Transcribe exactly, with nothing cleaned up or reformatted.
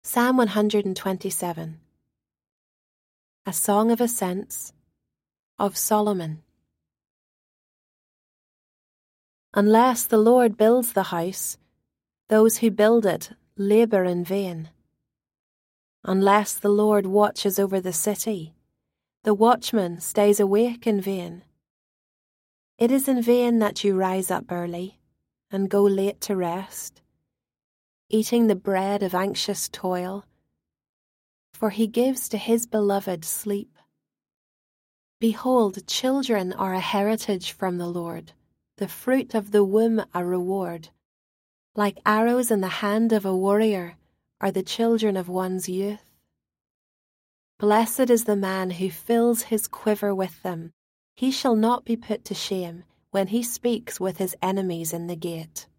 Psalm one hundred twenty-seven. A Song of Ascents of Solomon. Unless the Lord builds the house, those who build it labour in vain. Unless the Lord watches over the city, the watchman stays awake in vain. It is in vain that you rise up early and go late to rest, eating the bread of anxious toil, for he gives to his beloved sleep. Behold, children are a heritage from the Lord, the fruit of the womb a reward. Like arrows in the hand of a warrior are the children of one's youth. Blessed is the man who fills his quiver with them. He shall not be put to shame when he speaks with his enemies in the gate.